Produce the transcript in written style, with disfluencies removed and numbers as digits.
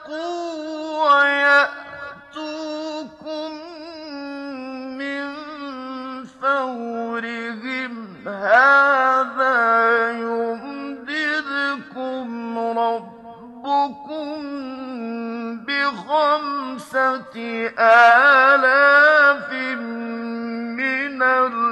وَيَأْتُوكُم مِّن فَوْرِهِمْ هَٰذَا يُمْدِدْكُمْ رَبُّكُم ب5,000,000 مِّنَ